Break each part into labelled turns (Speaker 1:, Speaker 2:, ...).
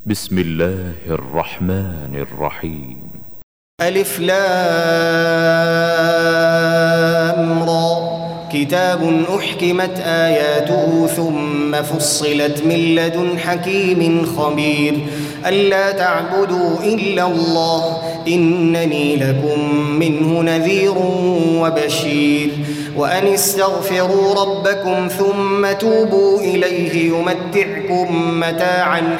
Speaker 1: بسم الله الرحمن الرحيم.
Speaker 2: ألف لام را كتاب أحكمت آياته ثم فصلت من لدن حكيم خبير ألا تعبدوا إلا الله إنني لكم منه نذير وبشير وأن استغفروا ربكم ثم توبوا إليه يمتعكم متاعا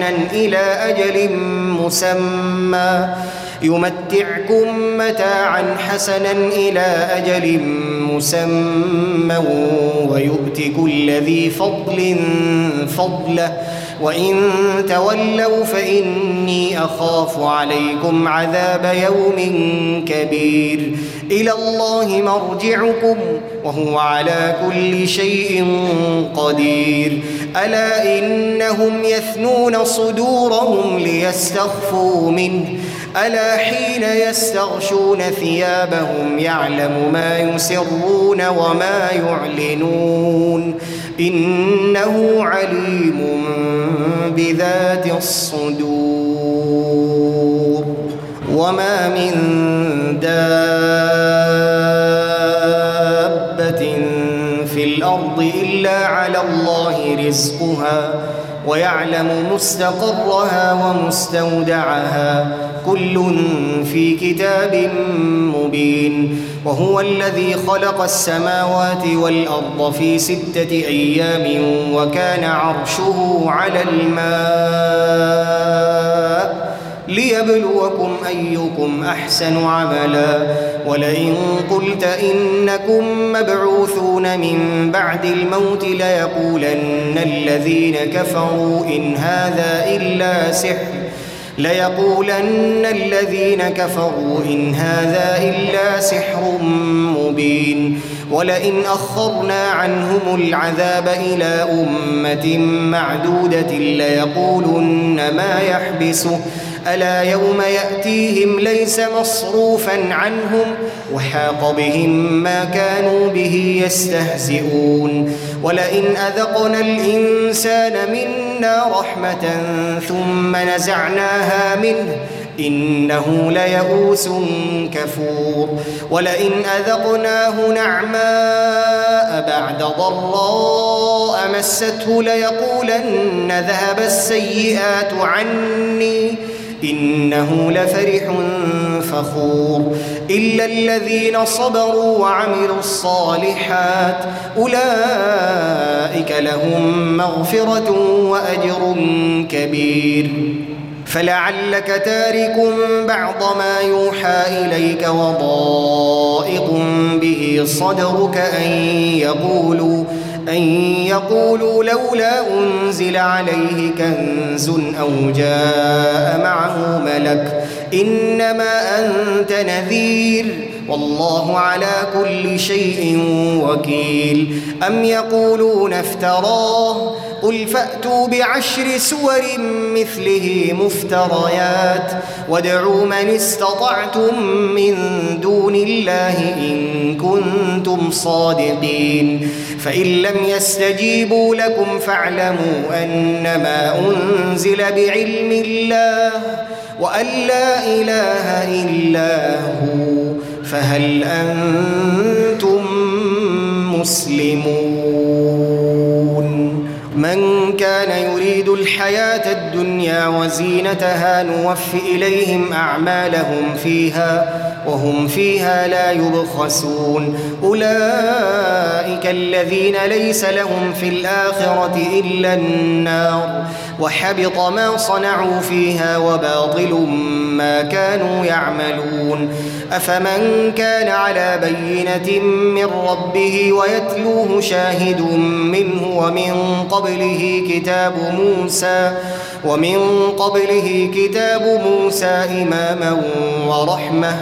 Speaker 2: حسنا إلى أجل مسمى ويؤت كل ذي فضل فضله وإن تولوا فإني أخاف عليكم عذاب يوم كبير إلى الله مرجعكم وهو على كل شيء قدير ألا إنهم يثنون صدورهم ليستخفوا منه ألا حين يستغشون ثيابهم يعلم ما يسرون وما يعلنون إنه عليم بذات الصدور وما من دابة في الأرض إلا على الله رزقها ويعلم مستقرها ومستودعها كل في كتاب مبين وهو الذي خلق السماوات والأرض في 6 أيام وكان عرشه على الماء ليبلوكم أيكم أحسن عملا ولئن قلت إنكم مبعوثون من بعد الموت ليقولن الذين كفروا إن هذا إلا سحر مبين ولئن أخرنا عنهم العذاب إلى أمة معدودة ليقولن ما يحبسه ألا يوم يأتيهم ليس مصروفا عنهم وحاق بهم ما كانوا به يستهزئون ولئن أذقنا الإنسان منا رحمة ثم نزعناها منه إنه ليئوس كفور ولئن أذقناه نعماء بعد ضراء مسته ليقولن ذهب السيئات عني إنه لفرح فخور إلا الذين صبروا وعملوا الصالحات أولئك لهم مغفرة وأجر كبير فلعلك تارك بعض ما يوحى إليك وضائق به صدرك أن يقولوا لولا أنزل عليه كنز أو جاء معه ملك إنما أنت نذير والله على كل شيء وكيل أم يقولون افتراه قل فأتوا ب10 سور مثله مفتريات وادعوا من استطعتم من دون الله إن كنتم صادقين فإن لم يستجيبوا لكم فاعلموا أنما أنزل بعلم الله وأن لا إله إلا هو فهل أنتم مسلمون من كان يريد الحياة الدنيا وزينتها نوفي إليهم أعمالهم فيها وهم فيها لا يبخسون أولئك الذين ليس لهم في الآخرة إلا النار وحبط ما صنعوا فيها وباطل ما كانوا يعملون أفمن كان على بينة من ربه ويتلوه شاهد منه ومن قبله كتاب موسى إماما ورحمة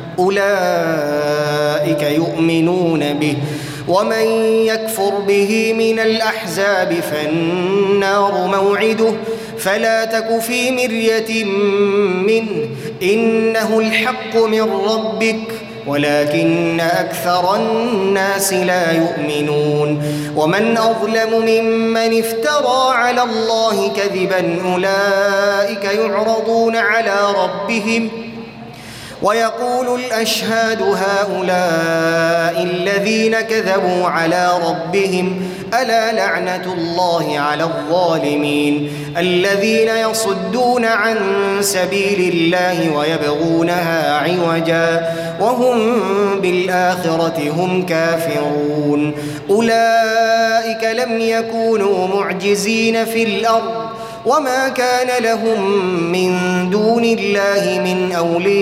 Speaker 2: أولئك يؤمنون به ومن يكفر به من الأحزاب فالنار موعده فلا تك في مرية منه إنه الحق من ربك ولكن أكثر الناس لا يؤمنون ومن أظلم ممن افترى على الله كذبا أولئك يعرضون على ربهم ويقول الأشهاد هؤلاء الذين كذبوا على ربهم ألا لعنة الله على الظالمين الذين يصدون عن سبيل الله ويبغونها عوجا وهم بالآخرة هم كافرون أولئك لم يكونوا معجزين في الأرض وما كان لهم من دون الله من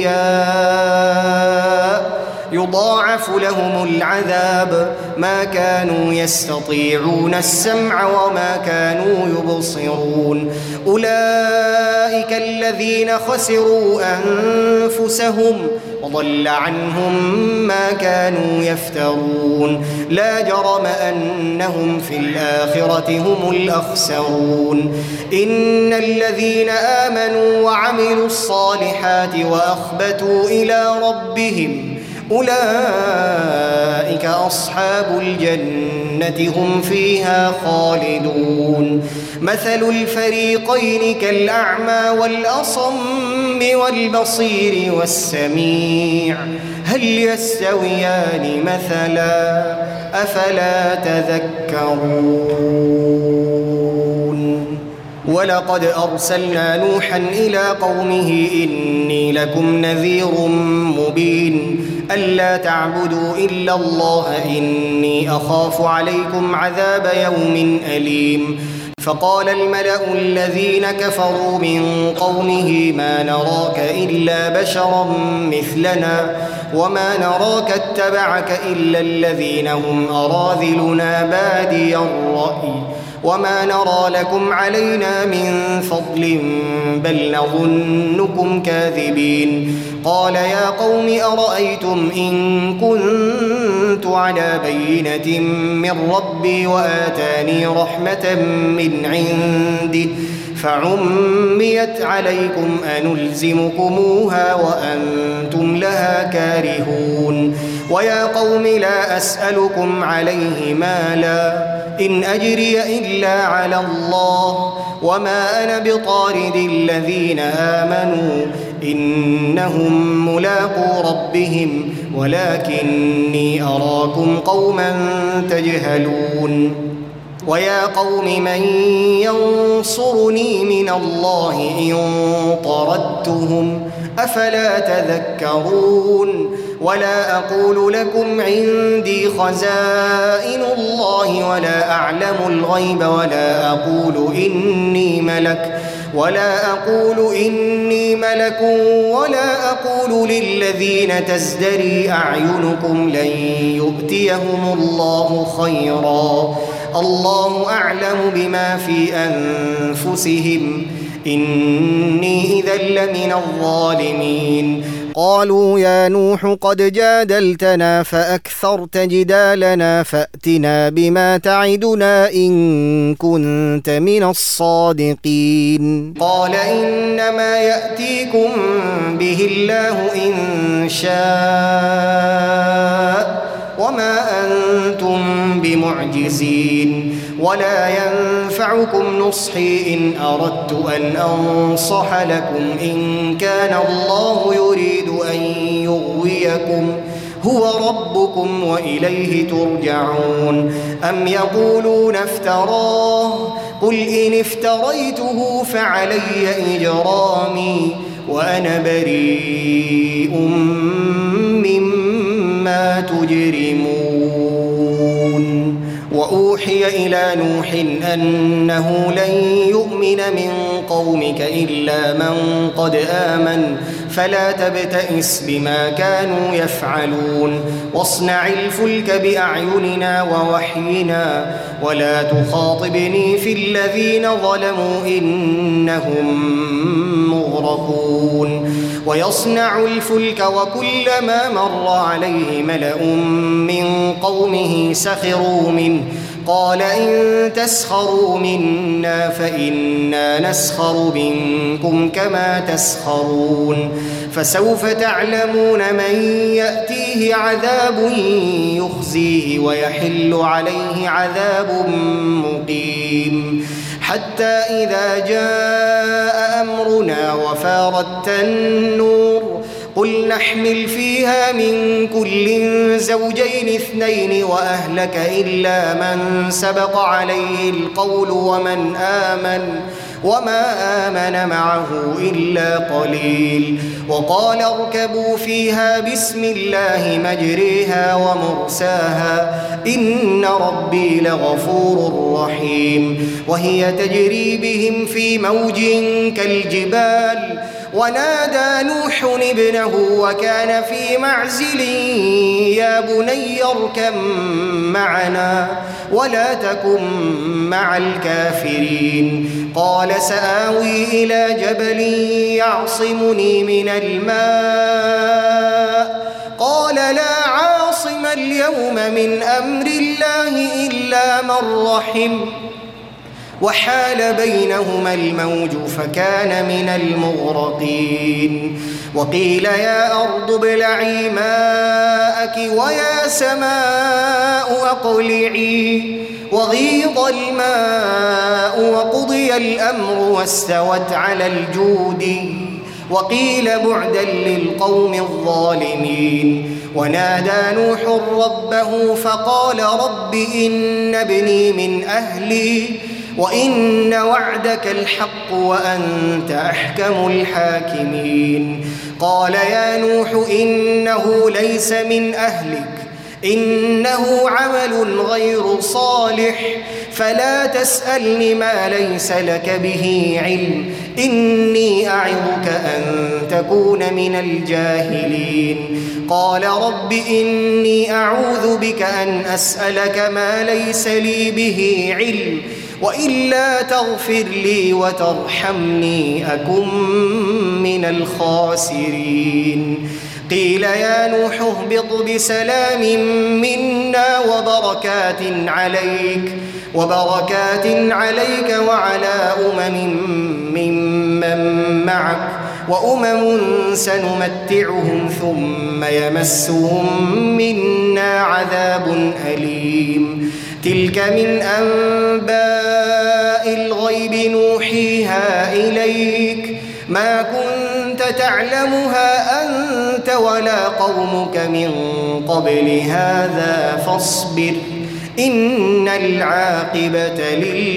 Speaker 2: أولياء يضاعف لهم العذاب ما كانوا يستطيعون السمع وما كانوا يبصرون أولئك الذين خسروا أنفسهم وضل عنهم ما كانوا يفترون لا جرم أنهم في الآخرة هم الأخسرون إن الذين آمنوا وعملوا الصالحات وأخبتوا إلى ربهم أولئك أصحاب الجنة هم فيها خالدون مثل الفريقين كالأعمى والأصم والبصير والسميع هل يستويان مثلا أفلا تذكرون ولقد أرسلنا نوحا إلى قومه إني لكم نذير مبين ألا تعبدوا إلا الله إني أخاف عليكم عذاب يوم أليم فقال الملأ الذين كفروا من قومه ما نراك إلا بشرا مثلنا وما نراك اتبعك إلا الذين هم أراذلنا بادي الرأي وما نرى لكم علينا من فضل بل نظنكم كاذبين قال يا قوم أرأيتم إن كنت على بينة من ربي وآتاني رحمة من عنده فعميت عليكم أنلزمكموها وأنتم لها كارهون ويا قوم لا أسألكم عليه مالا إن أجري إلا على الله وما أنا بطارد الذين آمنوا إنهم ملاقو ربهم ولكني أراكم قوما تجهلون ويا قوم من ينصرني من الله إن طردتهم أفلا تذكرون ولا أقول لكم عندي خزائن الله ولا أعلم الغيب ولا أقول إني ملك ولا أقول للذين تزدري أعينكم لن يؤتيهم الله خيرا الله أعلم بما في أنفسهم إني إذا لمن الظالمين قالوا يا نوح قد جادلتنا فأكثرت جدالنا فأتنا بما تعدنا إن كنت من الصادقين قال إنما يأتيكم به الله إن شاء وما أنتم بمعجزين ولا ينفعكم نصحي إن أردت أن أنصح لكم إن كان الله يريد أن يغويكم هو ربكم وإليه ترجعون أم يقولون افتراه قل إن افتريته فعلي إجرامي وأنا بريء مما تجرمون وأوحي إلى نوح أنه لن يؤمن من قومك إلا من قد آمن فلا تبتئس بما كانوا يفعلون واصنع الفلك بأعيننا ووحينا ولا تخاطبني في الذين ظلموا إنهم مغرقون ويصنع الفلك وكلما مر عليه ملأ من قومه سخروا منه قال إن تسخروا منا فإنا نسخر منكم كما تسخرون فسوف تعلمون من يأتيه عذاب يخزيه ويحل عليه عذاب مقيم حتى إذا جاء أمرنا وفارت النور قل نحمل فيها من كل زوجين اثنين وأهلك إلا من سبق عليه القول وما آمن معه إلا قليل وقال اركبوا فيها بسم الله مجريها ومرساها إن ربي لغفور رحيم وهي تجري بهم في موج كالجبال ونادى نوح ابنه وكان في معزل يا بني اركب معنا ولا تكن مع الكافرين قال سآوي إلى جبل يعصمني من الماء قال لا عاصم اليوم من أمر الله إلا من رحم وحال بينهما الموج فكان من المغرقين وقيل يا أرض ابلعي ماءك ويا سماء أقلعي وغيض الماء وقضي الأمر واستوت على الجود وقيل بعدا للقوم الظالمين ونادى نوح ربه فقال رب إن ابني من أهلي وإن وعدك الحق وأنت أحكم الحاكمين قال يا نوح إنه ليس من أهلك إنه عمل غير صالح فلا تسألني ما ليس لك به علم إني أعظك أن تكون من الجاهلين قال رب إني أعوذ بك أن أسألك ما ليس لي به علم وإلا تغفر لي وترحمني أكن من الخاسرين قيل يا نوح اهبط بسلام منا وبركات عليك وعلى ممن معك وأمم سنمتعهم ثم يمسهم منا عذاب أليم تلك من أنباء الغيب نوحيها إليك ما كنت تعلمها أنت ولا قومك من قبل هذا فاصبر إن العاقبة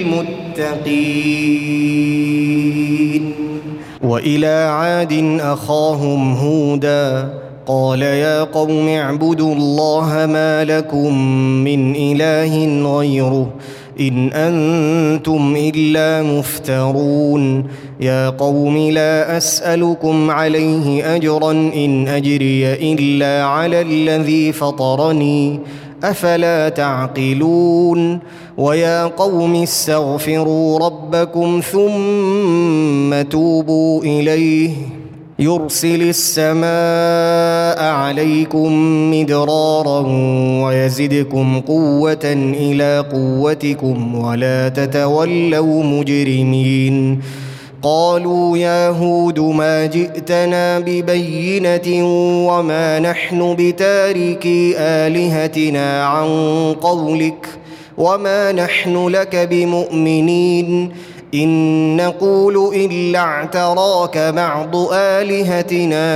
Speaker 2: للمتقين وإلى عاد أخاهم هودا قال يا قوم اعبدوا الله ما لكم من إله غيره إن أنتم إلا مفترون يا قوم لا أسألكم عليه أجرا إن أجري إلا على الذي فطرني أفلا تعقلون ويا قوم استغفروا ربكم ثم توبوا إليه يرسل السماء عليكم مدرارا ويزدكم قوة إلى قوتكم ولا تتولوا مجرمين قالوا يا هود ما جئتنا ببينة وما نحن بتاركي آلهتنا عن قولك وما نحن لك بمؤمنين إن نقول إلا اعتراك بعض آلهتنا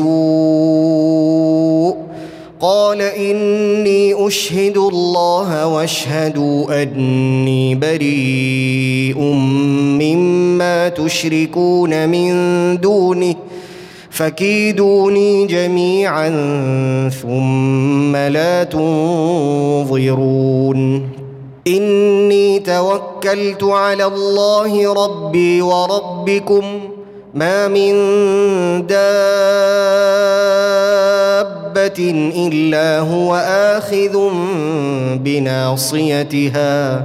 Speaker 2: بسوء قال إني أشهد الله واشهدوا أني بريء مما تشركون من دونه فكيدوني جميعا ثم لا تنظرون إني توكلت على الله ربي وربكم ما من دابة إلا هو آخذ بناصيتها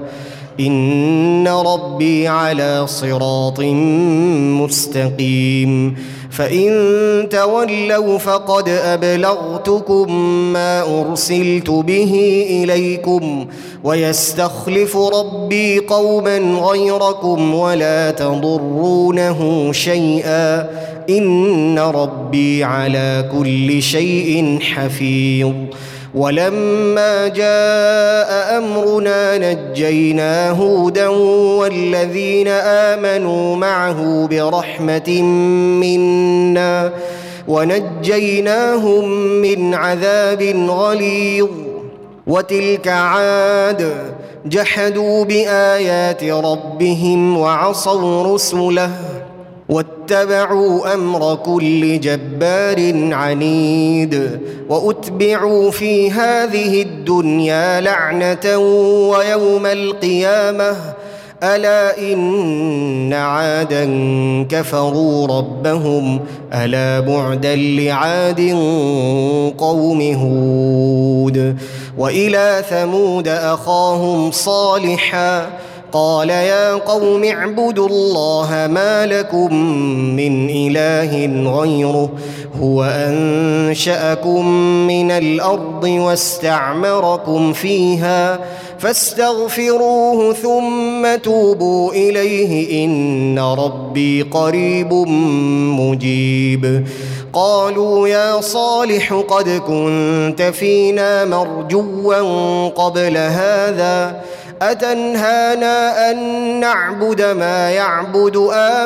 Speaker 2: إن ربي على صراط مستقيم فإن تولوا فقد أبلغتكم ما أرسلت به إليكم ويستخلف ربي قوما غيركم ولا تضرونه شيئا إن ربي على كل شيء حفيظ. ولما جاء أمرنا نجينا هودا والذين آمنوا معه برحمة منا ونجيناهم من عذاب غليظ. وتلك عاد جحدوا بآيات ربهم وعصوا رسله واتبعوا أمر كل جبار عنيد. وأتبعوا في هذه الدنيا لعنة ويوم القيامة ألا إن عادا كفروا ربهم ألا بعدا لعاد قوم هود. وإلى ثمود أخاهم صالحا قال يا قوم اعبدوا الله ما لكم من إله غيره هو أنشأكم من الأرض واستعمركم فيها فاستغفروه ثم توبوا إليه إن ربي قريب مجيب. قالوا يا صالح قد كنت فينا مرجوا قبل هذا أتنهانا أن نعبد ما يعبد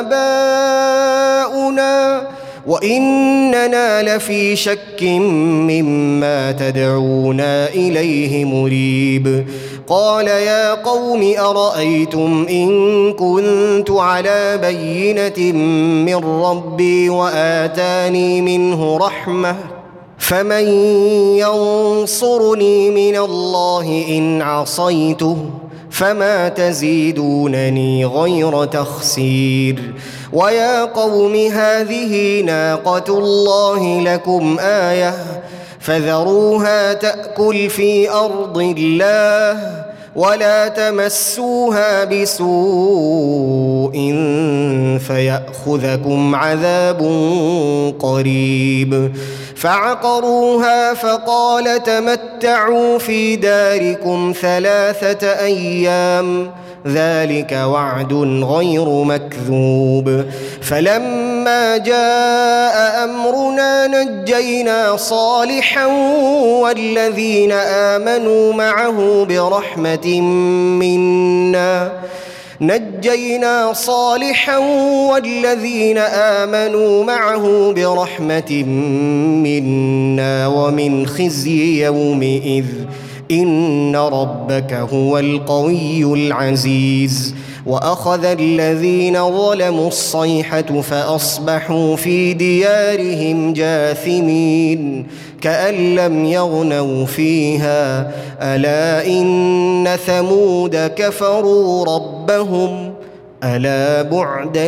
Speaker 2: آباؤنا وإننا لفي شك مما تدعونا إليه مريب. قال يا قوم أرأيتم إن كنت على بينة من ربي وآتاني منه رحمة فمن ينصرني من الله إن عصيته فما تزيدونني غير تخسير. ويا قوم هذه ناقة الله لكم آية فذروها تأكل في أرض الله ولا تمسوها بسوء فيأخذكم عذاب قريب. فعقروها فقال تمتعوا في داركم 3 أيام ذلك وعد غير مكذوب. فلما جاء أمرنا نجينا صالحا والذين آمنوا معه برحمة منا ومن خزي يومئذ إن ربك هو القوي العزيز. وأخذ الذين ظلموا الصيحة فأصبحوا في ديارهم جاثمين كأن لم يغنوا فيها ألا إن ثمود كفروا ربهم ألا بعدا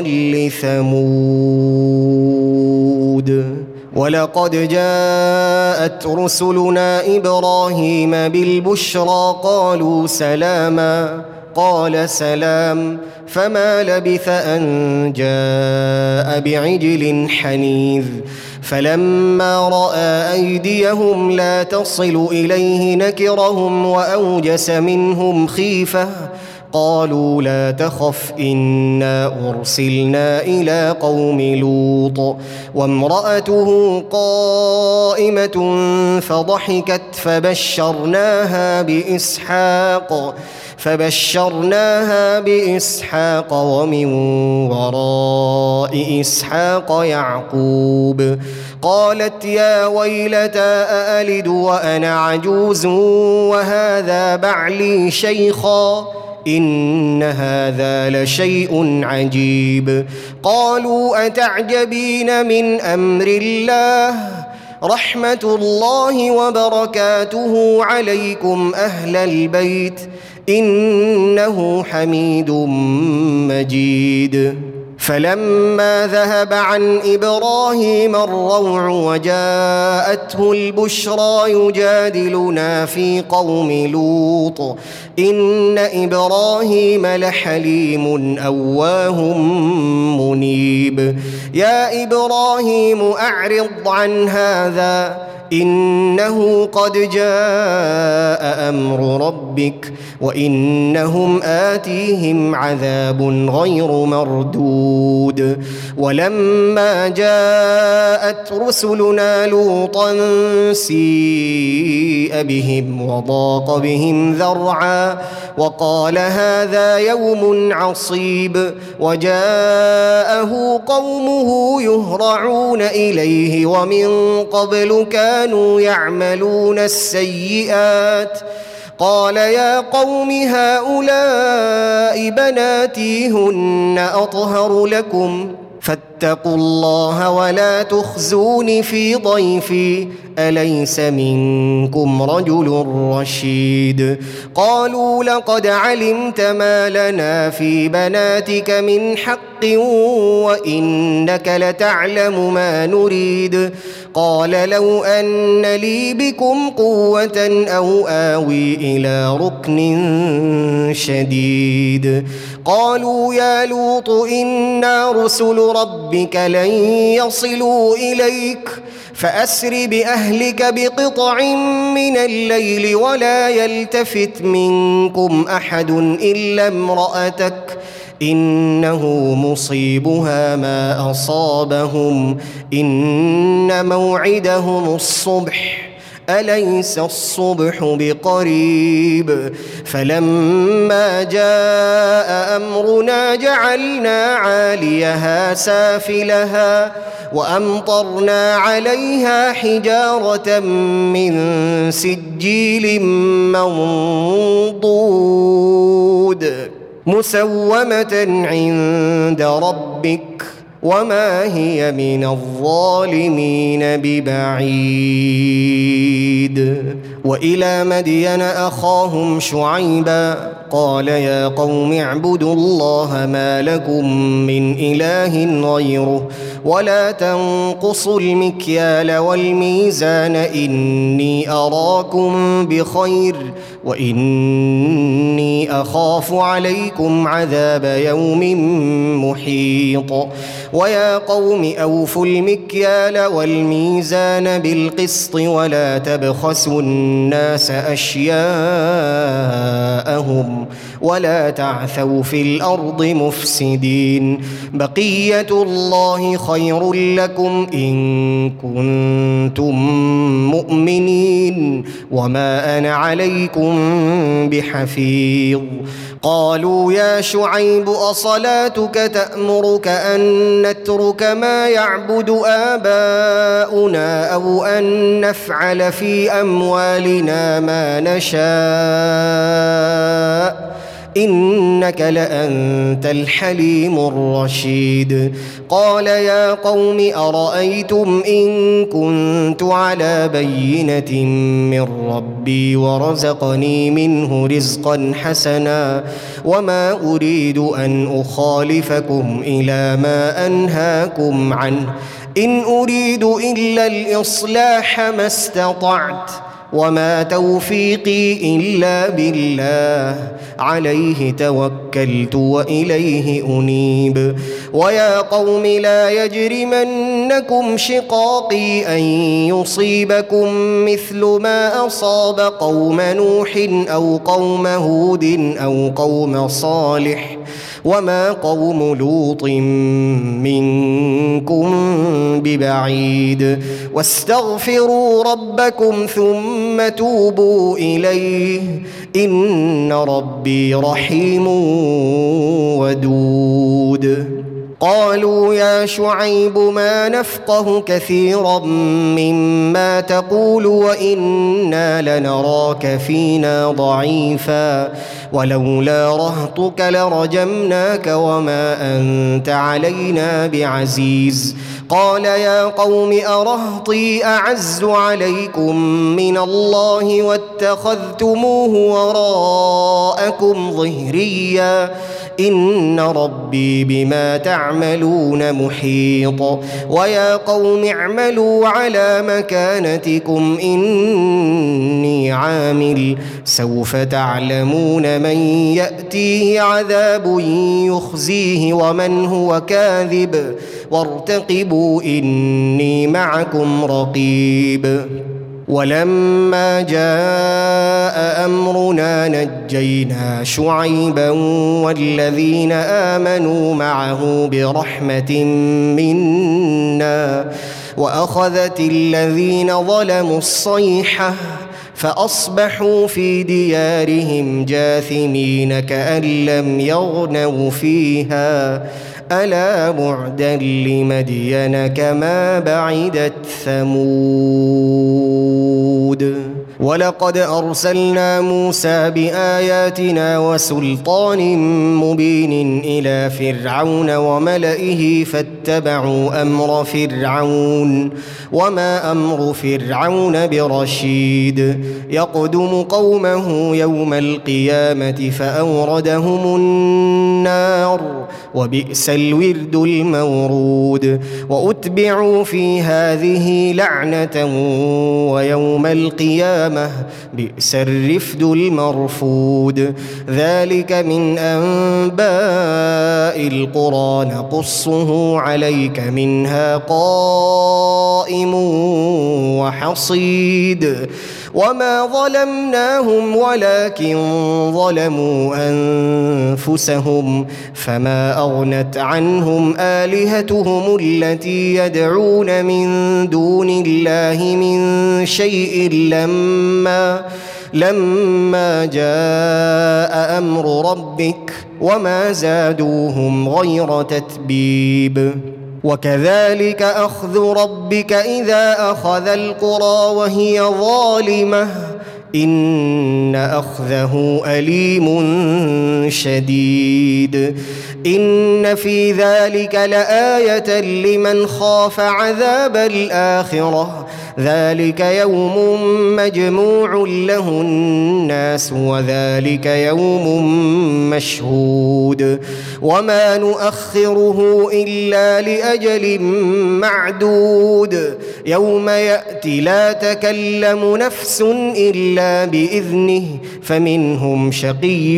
Speaker 2: لثمود. ولقد جاءت رسلنا إبراهيم بالبشرى قالوا سلاما قال سلام فما لبث أن جاء بعجل حنيذ. فلما رأى أيديهم لا تصل إليه نكرهم وأوجس منهم خيفة قالوا لا تخف إنا أرسلنا إلى قوم لوط وامرأته قائمة فضحكت فبشرناها بإسحاق ومن وراء إسحاق يعقوب. قالت يا ويلتى أألد وأنا عجوز وهذا بعلي شيخا إن هذا لشيء عجيب. قالوا أتعجبين من أمر الله رحمة الله وبركاته عليكم أهل البيت إنه حميد مجيد. فلما ذهب عن إبراهيم الروع وجاءته البشرى يجادلنا في قوم لوط إن إبراهيم لحليم أواه منيب يا إبراهيم أعرض عن هذا إنه قد جاء أمر ربك وإنهم آتيهم عذاب غير مردود ولما جاءت رسلنا لوطا سيء بهم وضاق بهم ذرعا وقال هذا يوم عصيب وجاءه قومه يهرعون إليه ومن قبل كانوا يعملون السيئات قال يا قوم هؤلاء بناتي هن أطهر لكم فاتقوا الله ولا تخزون في ضيفي أليس منكم رجل رشيد قالوا لقد علمت ما لنا في بناتك من حق وإنك لتعلم ما نريد قال لو أن لي بكم قوة أو آوي إلى ركن شديد قالوا يا لوط إنا رسل ربك لن يصلوا إليك فأسر بأهلك بقطع من الليل ولا يلتفت منكم أحد إلا امرأتك إنه مصيبها ما أصابهم إن موعدهم الصبح أليس الصبح بقريب فلما جاء أمرنا جعلنا عاليها سافلها وأمطرنا عليها حجارة من سجيل منضود مسومة عند ربك وما هي من الظالمين ببعيد وإلى مدين أخاهم شعيبا قال يا قوم اعبدوا الله ما لكم من إله غيره ولا تنقصوا المكيال والميزان إني أراكم بخير وإني أخاف عليكم عذاب يوم محيط ويا قوم أوفوا المكيال والميزان بالقسط ولا تبخسوا الناس أشياءهم ولا تعثوا في الأرض مفسدين بقية الله خير لكم إن كنتم مؤمنين وما أنا عليكم بحفيظ قالوا يا شعيب أصلاتك تأمرك أن نترك ما يعبد آباؤنا أو أن نفعل في أموالنا ما نشاء إنك لأنت الحليم الرشيد قال يا قوم أرأيتم إن كنت على بينة من ربي ورزقني منه رزقا حسنا وما أريد أن أخالفكم إلى ما أنهاكم عنه إن أريد إلا الإصلاح ما استطعت وما توفيقي إلا بالله عليه توكلت وإليه أنيب ويا قوم لا يجرمنكم شقاقي أن يصيبكم مثل ما أصاب قوم نوح أو قوم هود أو قوم صالح وما قوم لوط منكم ببعيد واستغفروا ربكم ثم توبوا إليه إن ربي رحيم ودود قالوا يا شعيب ما نفقه كثيرا مما تقول وإنا لنراك فينا ضعيفا ولولا رهطك لرجمناك وما أنت علينا بعزيز قال يا قوم أرهطي أعز عليكم من الله واتخذتموه وراءكم ظهريا إن ربي بما تعملون محيط ويا قوم اعملوا على مكانتكم إني عامل سوف تعلمون من يأتيه عذاب يخزيه ومن هو كاذب وارتقبوا إني معكم رقيب ولما جاء أمرنا نجينا شعيبا والذين آمنوا معه برحمة منا وأخذت الذين ظلموا الصيحة فأصبحوا في ديارهم جاثمين كأن لم يغنوا فيها ألا بعدا لمدين كما بعدت ثمود ولقد أرسلنا موسى بآياتنا وسلطان مبين إلى فرعون وملئه فاتبعوا أمر فرعون وما أمر فرعون برشيد يقدم قومه يوم القيامة فأوردهم النار وبئس الورد المورود وأتبعوا في هذه لعنة ويوم القيامة بئس الرفد المرفود ذلك من أنباء القرى نقصه عليك منها قائم وحصيد وما ظلمناهم ولكن ظلموا أنفسهم فما أغنت عنهم آلهتهم التي يدعون من دون الله من شيء لما جاء أمر ربك وما زادوهم غير تتبيب وكذلك أخذ ربك إذا أخذ القرى وهي ظالمة إن أخذه أليم شديد إن في ذلك لآية لمن خاف عذاب الآخرة ذلك يوم مجموع له الناس وذلك يوم مشهود وما نؤخره إلا لأجل معدود يوم يأتي لا تكلم نفس إلا بإذنه فمنهم شقي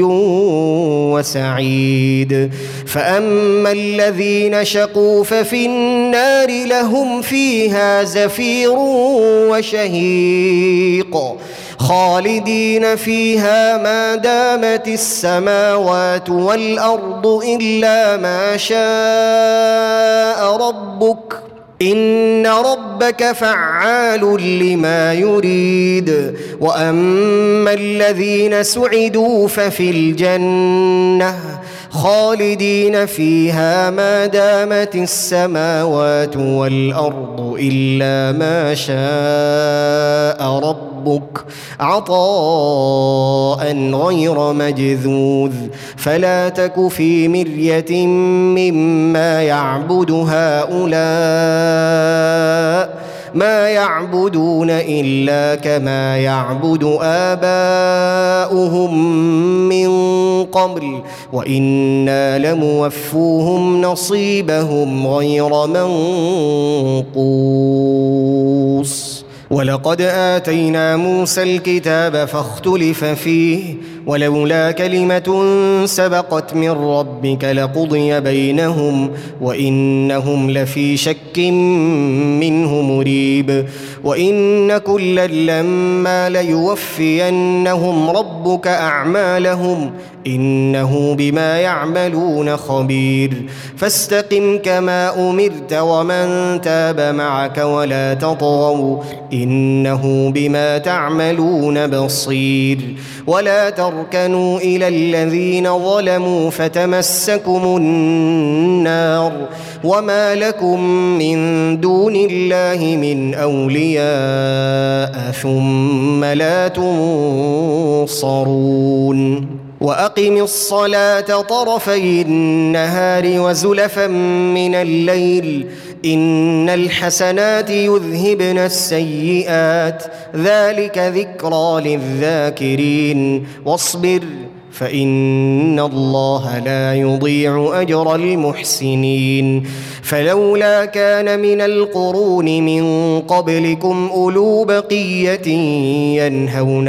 Speaker 2: وسعيد فأما الذين شقوا ففي النار لهم فيها زفير وشهيق خالدين فيها ما دامت السماوات والأرض إلا ما شاء ربك إن ربك فعال لما يريد وأما الذين سعدوا ففي الجنة خالدين فيها ما دامت السماوات والأرض إلا ما شاء ربك عطاء غير مجذوذ فلا تك في مرية مما يعبد هؤلاء ما يعبدون إلا كما يعبد آباؤهم من قبل وإنا لموفوهم نصيبهم غير منقوص ولقد آتينا موسى الكتاب فاختلف فيه ولولا كلمة سبقت من ربك لقضي بينهم وإنهم لفي شك منه مريب وإن كلا لما ليوفينهم ربك أعمالهم إنه بما يعملون خبير فاستقم كما أمرت ومن تاب معك ولا تطغوا إنه بما تعملون بصير ولا تركنوا إلى الذين ظلموا فتمسكم النار وما لكم من دون الله من أولياء ثم لا تنصرون وأقم الصلاة طرفي النهار وزلفا من الليل إن الحسنات يذهبن السيئات ذلك ذكرى للذاكرين واصبر فإن الله لا يضيع أجر المحسنين فلولا كان من القرون من قبلكم أولو بقية ينهون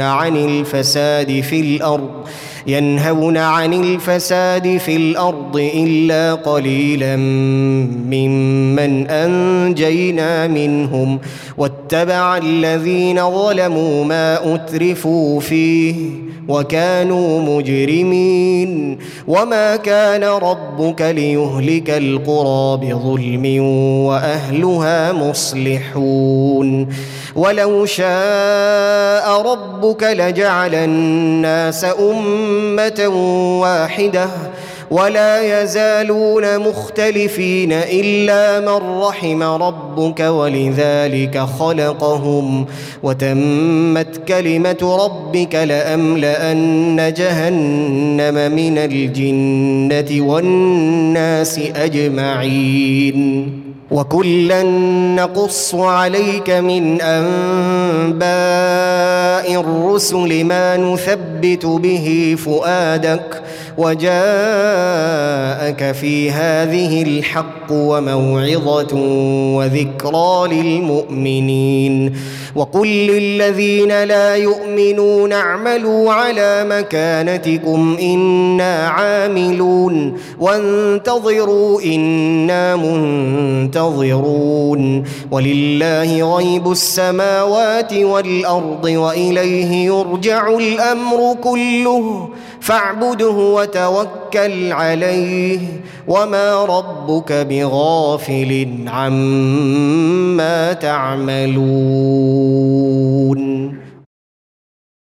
Speaker 2: عن الفساد في الأرض إلا قليلا ممن أنجينا منهم واتبع الذين ظلموا ما أترفوا فيه وكانوا مجرمين وما كان ربك ليهلك القرى بظلم وأهلها مصلحون ولو شاء ربك لجعل الناس أمة واحدة ولا يزالون مختلفين إلا من رحم ربك ولذلك خلقهم وتمت كلمة ربك لأملأن جهنم من الجنة والناس أجمعين وكلا نقص عليك من أنباء الرسل ما نثبت به فؤادك وجاءك في هذه الحق وموعظة وذكرى للمؤمنين وقل للذين لا يؤمنون اعملوا على مكانتكم إنا عاملون وانتظروا إنا منتظرون ولله غيب السماوات والأرض وإليه يرجع الأمر كله فاعبده وتوكل عليه وما ربك بغافل عما تعملون